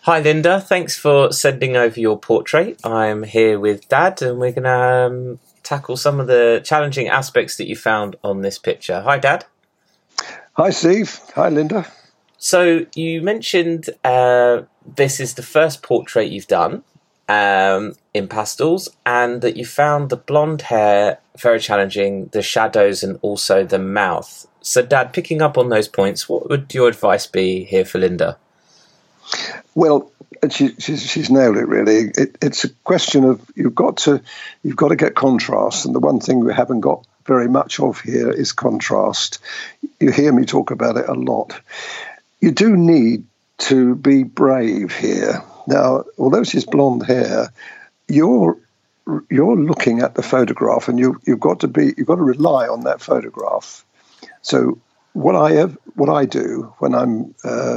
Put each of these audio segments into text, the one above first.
Hi, Linda. Thanks for sending over your portrait. I'm here with Dad, and we're going to tackle some of the challenging aspects that you found on this picture. Hi, Dad. Hi, Steve. Hi, Linda. So you mentioned this is the first portrait you've done in pastels, and that you found the blonde hair very challenging, the shadows, and also the mouth. So, Dad, picking up on those points, what would your advice be here for Linda? Well, she's nailed it. Really, it's a question of you've got to get contrast, and the one thing we haven't got very much of here is contrast. You hear me talk about it a lot. You do need to be brave here. Now, although she's blonde hair, you're looking at the photograph, and you've got to rely on that photograph. So what I do when I'm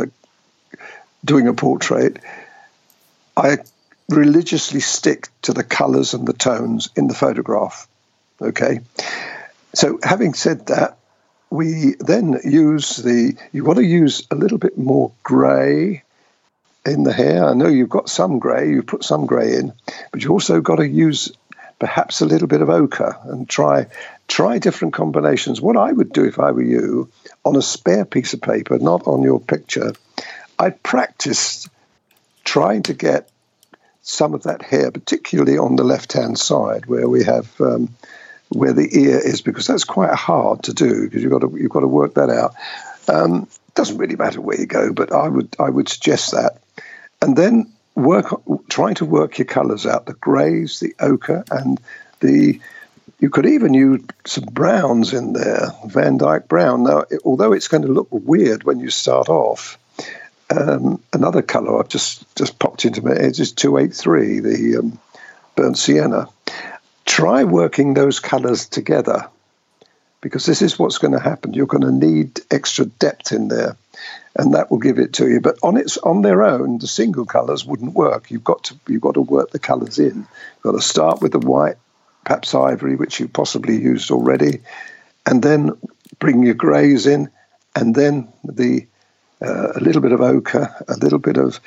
doing a portrait, I religiously stick to the colours and the tones in the photograph. Okay, so having said that, we then you've got to use a little bit more grey in the hair. I know you've got some grey, you put some grey in, but you also got to use perhaps a little bit of ochre and try different combinations. What I would do if I were you, on a spare piece of paper, not on your picture, I'd practice trying to get some of that hair, particularly on the left-hand side where we have where the ear is, because that's quite hard to do because you've got to work that out. Doesn't really matter where you go, but I would suggest that, and then try to work your colours out: the greys, the ochre, and you could even use some browns in there, Van Dyke brown. Now, although it's going to look weird when you start off, another colour I've just popped into my head is 283, the burnt sienna. Try working those colours together, because this is what's going to happen. You're going to need extra depth in there, and that will give it to you. But on their own, the single colours wouldn't work. You've got to work the colours in. You've got to start with the white, perhaps ivory, which you possibly used already, and then bring your greys in, and then a little bit of ochre, a little bit of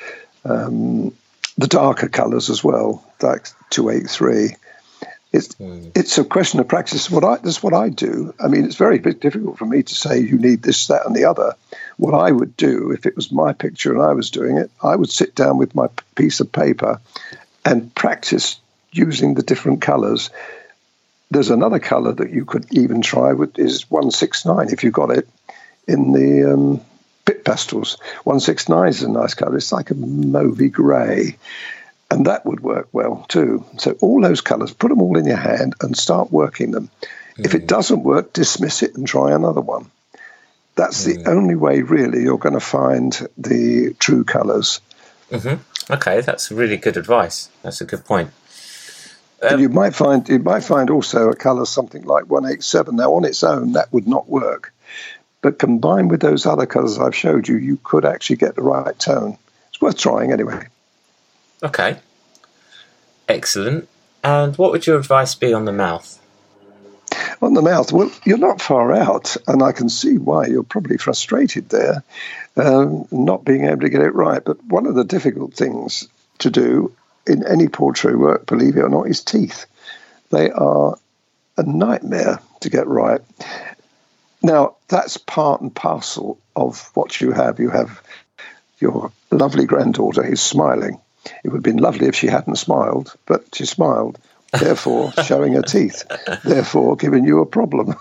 the darker colours as well, like 283. It's a question of practice. That's what I do. I mean, it's very difficult for me to say you need this, that, and the other. What I would do, if it was my picture and I was doing it, I would sit down with my piece of paper and practice using the different colours. There's another colour that you could even try with is 169, if you got it in the Pitt pastels. 169 is a nice colour. It's like a mauvey grey. And that would work well too. So all those colours, put them all in your hand and start working them. If it doesn't work, dismiss it and try another one. That's the only way, really, you're going to find the true colours. Mm-hmm. Okay, that's really good advice. That's a good point. And you might find also a colour something like 187. Now, on its own, that would not work. But combined with those other colours I've showed you, you could actually get the right tone. It's worth trying anyway. Okay. Excellent. And what would your advice be on the mouth? On the mouth, well, you're not far out, and I can see why you're probably frustrated there, not being able to get it right. But one of the difficult things to do in any portrait work, believe it or not, is teeth. They are a nightmare to get right. Now, that's part and parcel of what you have. You have your lovely granddaughter who's smiling. It would have been lovely if she hadn't smiled, but she smiled, therefore showing her teeth, therefore giving you a problem.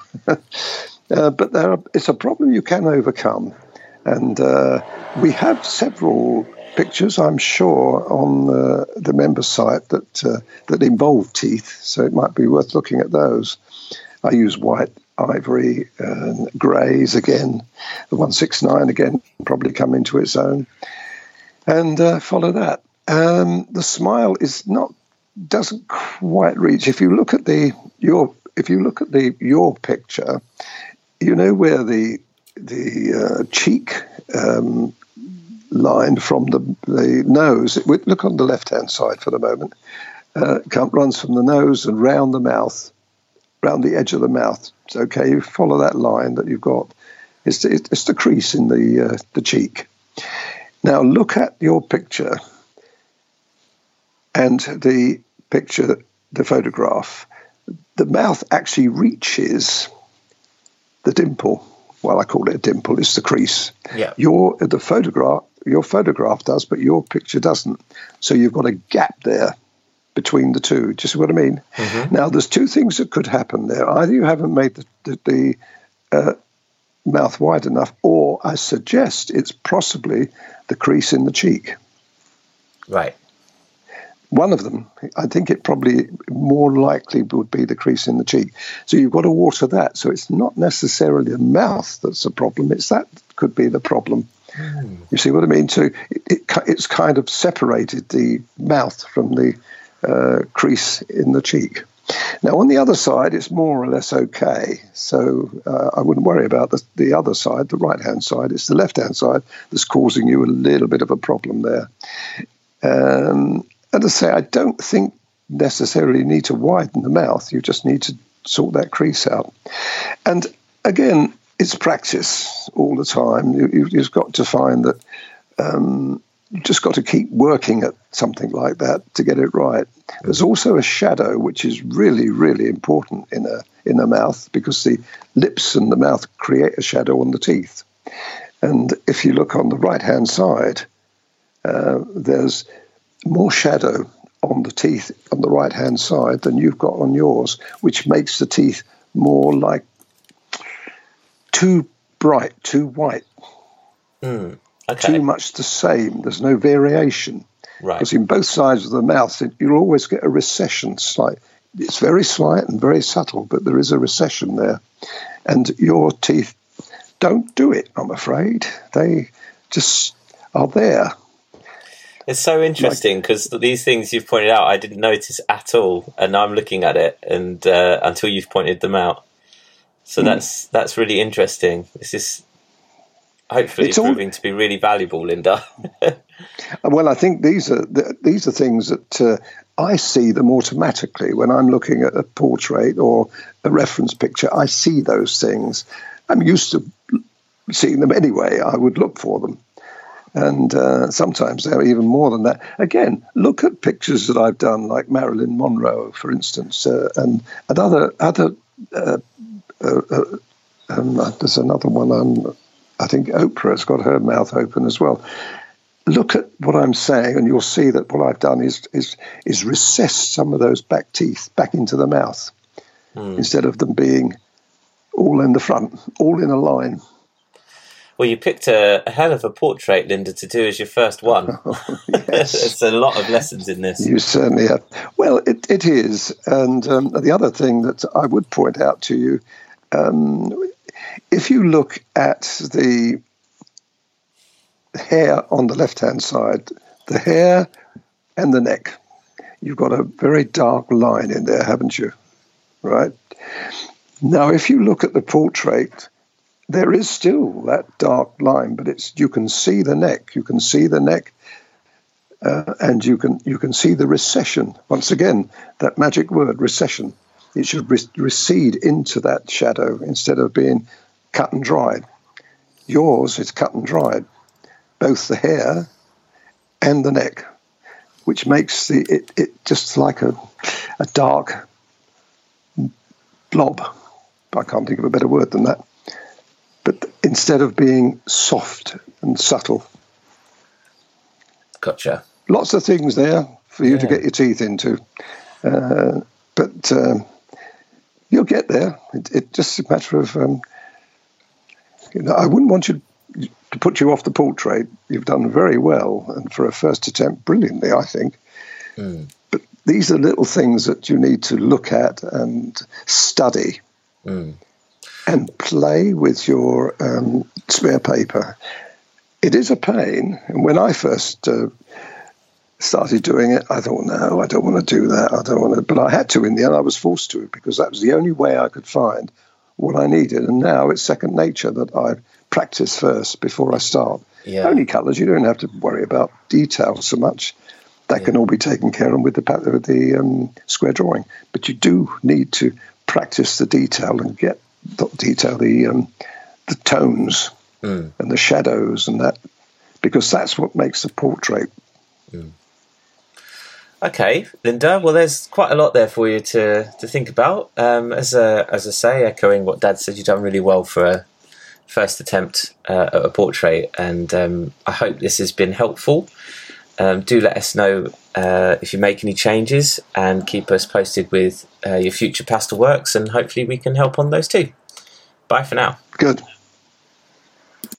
But it's a problem you can overcome. And we have several pictures, I'm sure, on the member site that involve teeth, so it might be worth looking at those. I use white, ivory, and greys again. The 169 again probably come into its own, and follow that. The smile doesn't quite reach. If you look at your picture, you know where the cheek line from the nose. Look on the left hand side for the moment. Runs from the nose and round the mouth, round the edge of the mouth. It's okay. You follow that line that you've got. It's the crease in the cheek. Now look at your picture and the picture, the photograph, the mouth actually reaches the dimple. Well, I call it a dimple. It's the crease. Yeah. Your photograph does, but your picture doesn't. So you've got a gap there between the two. Do you see what I mean? Mm-hmm. Now, there's two things that could happen there. Either you haven't made the mouth wide enough, or I suggest it's possibly the crease in the cheek. Right. One of them, I think it probably more likely would be the crease in the cheek. So you've got to water that. So it's not necessarily the mouth that's the problem. It's that could be the problem. You see what I mean? So it's kind of separated the mouth from the crease in the cheek. Now, on the other side, it's more or less okay. So I wouldn't worry about the other side, the right-hand side. It's the left-hand side that's causing you a little bit of a problem there. As I say, I don't think necessarily need to widen the mouth. You just need to sort that crease out. And again, it's practice all the time. You've just got to find that you've just got to keep working at something like that to get it right. There's also a shadow, which is really, really important in a mouth, because the lips and the mouth create a shadow on the teeth. And if you look on the right-hand side, there's more shadow on the teeth on the right-hand side than you've got on yours, which makes the teeth more like too bright, too white, Okay. too much the same. There's no variation. Right. Because in both sides of the mouth, you'll always get a recession. It's very slight and very subtle, but there is a recession there. And your teeth don't do it, I'm afraid. They just are there. It's so interesting because these things you've pointed out, I didn't notice at all, and I'm looking at it, and until you've pointed them out. So that's really interesting. This is hopefully proving to be really valuable, Linda. Well, I think these are things that I see them automatically when I'm looking at a portrait or a reference picture. I see those things. I'm used to seeing them anyway. I would look for them. And sometimes they're even more than that. Again, look at pictures that I've done, like Marilyn Monroe, for instance, and other. There's another one. I think Oprah's got her mouth open as well. Look at what I'm saying, and you'll see that what I've done is recess some of those back teeth back into the mouth, instead of them being all in the front, all in a line. Well, you picked a hell of a portrait, Linda, to do as your first one. Yes. There's a lot of lessons in this. You certainly have. Well, it is. And the other thing that I would point out to you, if you look at the hair on the left-hand side, the hair and the neck, you've got a very dark line in there, haven't you? Right? Now, if you look at the portrait, there is still that dark line, but you can see the neck. You can see the neck, and you can see the recession. Once again, that magic word, recession. It should recede into that shadow instead of being cut and dried. Yours is cut and dried, both the hair and the neck, which makes it just like a dark blob. I can't think of a better word than that. But instead of being soft and subtle. Gotcha. Lots of things there for you to get your teeth into. But you'll get there. It's just a matter of, I wouldn't want you to put you off the portrait. You've done very well, and for a first attempt, brilliantly, I think. But these are little things that you need to look at and study. And play with your spare paper. It is a pain. And when I first started doing it, I thought, no, I don't want to do that. I don't want to. But I had to in the end. I was forced to, because that was the only way I could find what I needed. And now it's second nature that I practice first before I start. Yeah. Only colours. You don't have to worry about detail so much. That can all be taken care of with the square drawing. But you do need to practice the detail and get the tones and the shadows and that, because that's what makes the portrait. Okay, Linda. Well, there's quite a lot there for you to think about. As I say, echoing what Dad said, you've done really well for a first attempt at a portrait, and I hope this has been helpful. Do let us know if you make any changes, and keep us posted with your future pastel works, and hopefully we can help on those too. Bye for now. Good.